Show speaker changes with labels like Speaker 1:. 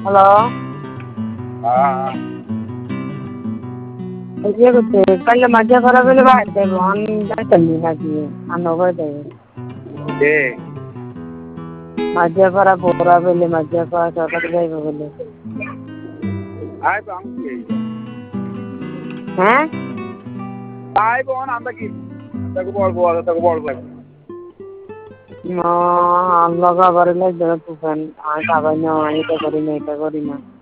Speaker 1: hello ইয়ে করতে কাইলে মাঝে খারাপ হলে বাদ দেবো আমি যাইতাম নাকি আনবে দেবে মাঝে খারাপ ওরা বলে মাঝে খারাপ সরকার যাইবে বলে হ্যাঁ আল্লাহ বাবারে লাগবে তুফান আর খাবাই না এটা করি না